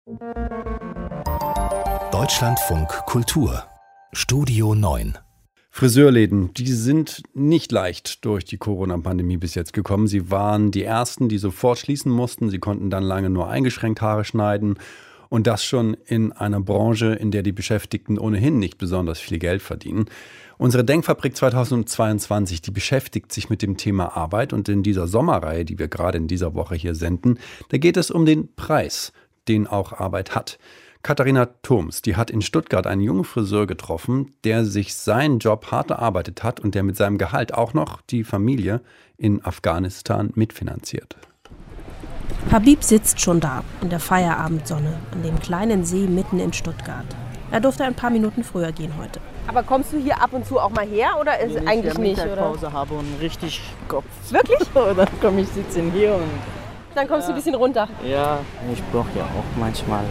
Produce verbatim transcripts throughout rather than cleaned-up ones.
Deutschlandfunk Kultur Studio neun. Friseurläden, die sind nicht leicht durch die Corona-Pandemie bis jetzt gekommen. Sie waren die ersten, die sofort schließen mussten. Sie konnten dann lange nur eingeschränkt Haare schneiden. Und das schon in einer Branche, in der die Beschäftigten ohnehin nicht besonders viel Geld verdienen. Unsere Denkfabrik zweitausendzweiundzwanzig, die beschäftigt sich mit dem Thema Arbeit. Und in dieser Sommerreihe, die wir gerade in dieser Woche hier senden, da geht es um den Preis, den auch Arbeit hat. Katharina Thoms, die hat in Stuttgart einen jungen Friseur getroffen, der sich seinen Job hart erarbeitet hat und der mit seinem Gehalt auch noch die Familie in Afghanistan mitfinanziert. Habib sitzt schon da, in der Feierabendsonne, an dem kleinen See mitten in Stuttgart. Er durfte ein paar Minuten früher gehen heute. Aber kommst du hier ab und zu auch mal her oder ist Wenn eigentlich ich nicht? Wenn ich Oder? Pause habe und richtig Kopf. Wirklich? Dann komme ich sitzen hier und... Dann kommst ja. du ein bisschen runter. Ja, ich brauche ja auch manchmal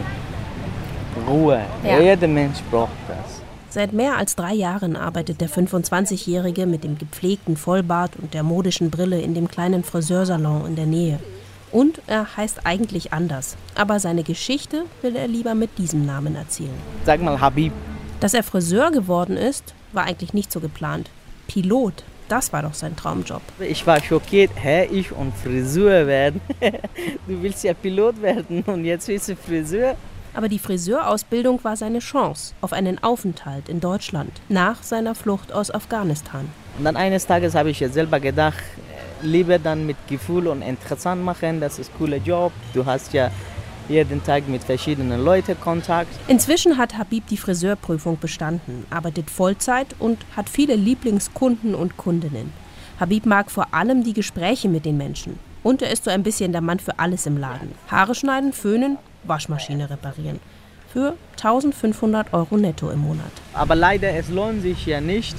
Ruhe. Ja. Jeder Mensch braucht das. Seit mehr als drei Jahren arbeitet der fünfundzwanzigjährige mit dem gepflegten Vollbart und der modischen Brille in dem kleinen Friseursalon in der Nähe. Und er heißt eigentlich anders. Aber seine Geschichte will er lieber mit diesem Namen erzählen. Sag mal Habib. Dass er Friseur geworden ist, war eigentlich nicht so geplant. Pilot, das war doch sein Traumjob. Ich war schockiert, hä, ich und Friseur werden. Du willst ja Pilot werden und jetzt willst du Friseur? Aber die Friseurausbildung war seine Chance auf einen Aufenthalt in Deutschland nach seiner Flucht aus Afghanistan. Und dann eines Tages habe ich ja selber gedacht, lieber dann mit Gefühl und interessant machen, das ist ein cooler Job. Du hast ja jeden Tag mit verschiedenen Leuten Kontakt. Inzwischen hat Habib die Friseurprüfung bestanden, arbeitet Vollzeit und hat viele Lieblingskunden und Kundinnen. Habib mag vor allem die Gespräche mit den Menschen. Und er ist so ein bisschen der Mann für alles im Laden. Haare schneiden, föhnen, Waschmaschine reparieren. Für eintausendfünfhundert Euro netto im Monat. Aber leider, es lohnt sich ja nicht,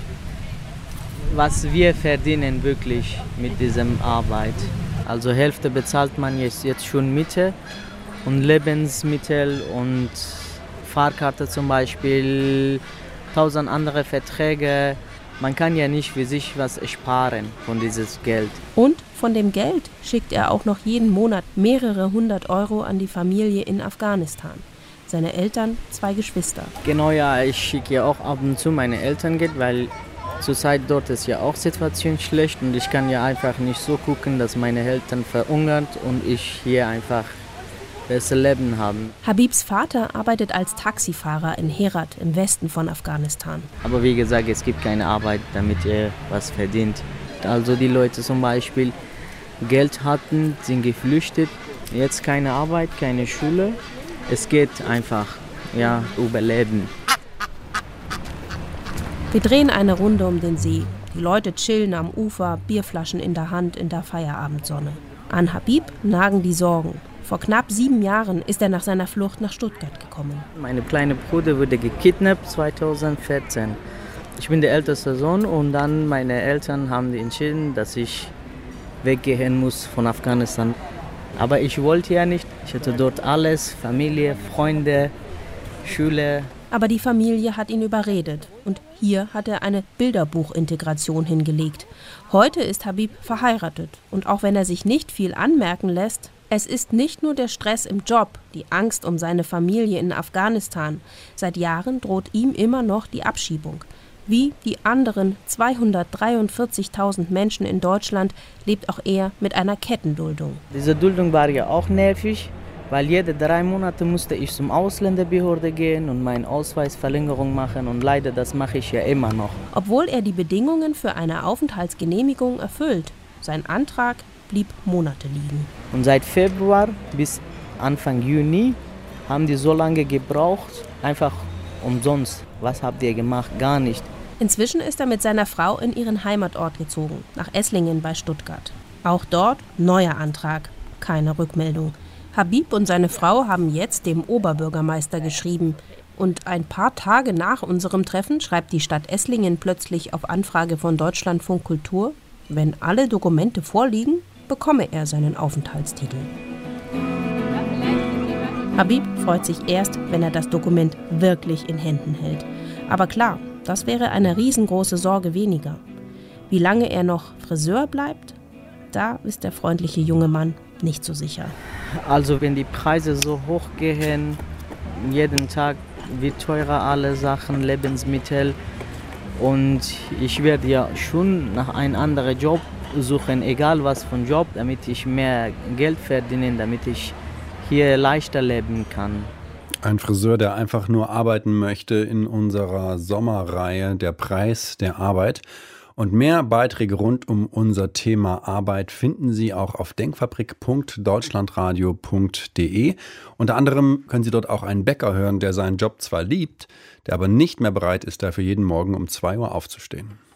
was wir verdienen wirklich mit dieser Arbeit. Also Hälfte bezahlt man jetzt, jetzt schon Miete und Lebensmittel und Fahrkarte zum Beispiel, tausend andere Verträge. Man kann ja nicht für sich was sparen von dieses Geld. Und von dem Geld schickt er auch noch jeden Monat mehrere hundert Euro an die Familie in Afghanistan. Seine Eltern, zwei Geschwister. Genau, ja, ich schicke ja auch ab und zu meine Eltern Geld, weil zurzeit dort ist ja auch Situation schlecht und ich kann ja einfach nicht so gucken, dass meine Eltern verhungern und ich hier einfach besser Leben haben. Habibs Vater arbeitet als Taxifahrer in Herat im Westen von Afghanistan. Aber wie gesagt, es gibt keine Arbeit, damit er was verdient. Also die Leute zum Beispiel Geld hatten, sind geflüchtet, jetzt keine Arbeit, keine Schule. Es geht einfach, ja, überleben. Wir drehen eine Runde um den See. Die Leute chillen am Ufer, Bierflaschen in der Hand in der Feierabendsonne. An Habib nagen die Sorgen. Vor knapp sieben Jahren ist er nach seiner Flucht nach Stuttgart gekommen. Mein kleiner Bruder wurde gekidnappt zweitausendvierzehn. Ich bin der älteste Sohn und dann meine Eltern haben entschieden, dass ich weggehen muss von Afghanistan. Aber ich wollte ja nicht. Ich hatte dort alles, Familie, Freunde, Schule. Aber die Familie hat ihn überredet und hier hat er eine Bilderbuchintegration hingelegt. Heute ist Habib verheiratet und auch wenn er sich nicht viel anmerken lässt, es ist nicht nur der Stress im Job, die Angst um seine Familie in Afghanistan. Seit Jahren droht ihm immer noch die Abschiebung. Wie die anderen zweihundertdreiundvierzigtausend Menschen in Deutschland lebt auch er mit einer Kettenduldung. Diese Duldung war ja auch nervig, weil jede drei Monate musste ich zum Ausländerbehörde gehen und meinen Ausweisverlängerung machen und leider, das mache ich ja immer noch. Obwohl er die Bedingungen für eine Aufenthaltsgenehmigung erfüllt, sein Antrag blieb Monate liegen. Und seit Februar bis Anfang Juni haben die so lange gebraucht, einfach umsonst. Was habt ihr gemacht? Gar nicht. Inzwischen ist er mit seiner Frau in ihren Heimatort gezogen, nach Esslingen bei Stuttgart. Auch dort neuer Antrag, keine Rückmeldung. Habib und seine Frau haben jetzt dem Oberbürgermeister geschrieben. Und ein paar Tage nach unserem Treffen schreibt die Stadt Esslingen plötzlich auf Anfrage von Deutschlandfunk Kultur, wenn alle Dokumente vorliegen, bekomme er seinen Aufenthaltstitel. Habib freut sich erst, wenn er das Dokument wirklich in Händen hält. Aber klar, das wäre eine riesengroße Sorge weniger. Wie lange er noch Friseur bleibt, da ist der freundliche junge Mann nicht so sicher. Also wenn die Preise so hoch gehen, jeden Tag wird teurer alle Sachen, Lebensmittel. Und ich werde ja schon nach einem anderen Job suchen, egal was für ein Job, damit ich mehr Geld verdiene, damit ich hier leichter leben kann. Ein Friseur, der einfach nur arbeiten möchte in unserer Sommerreihe Der Preis der Arbeit. Und mehr Beiträge rund um unser Thema Arbeit finden Sie auch auf denkfabrik punkt deutschlandradio punkt de. Unter anderem können Sie dort auch einen Bäcker hören, der seinen Job zwar liebt, der aber nicht mehr bereit ist, dafür jeden Morgen um zwei Uhr aufzustehen.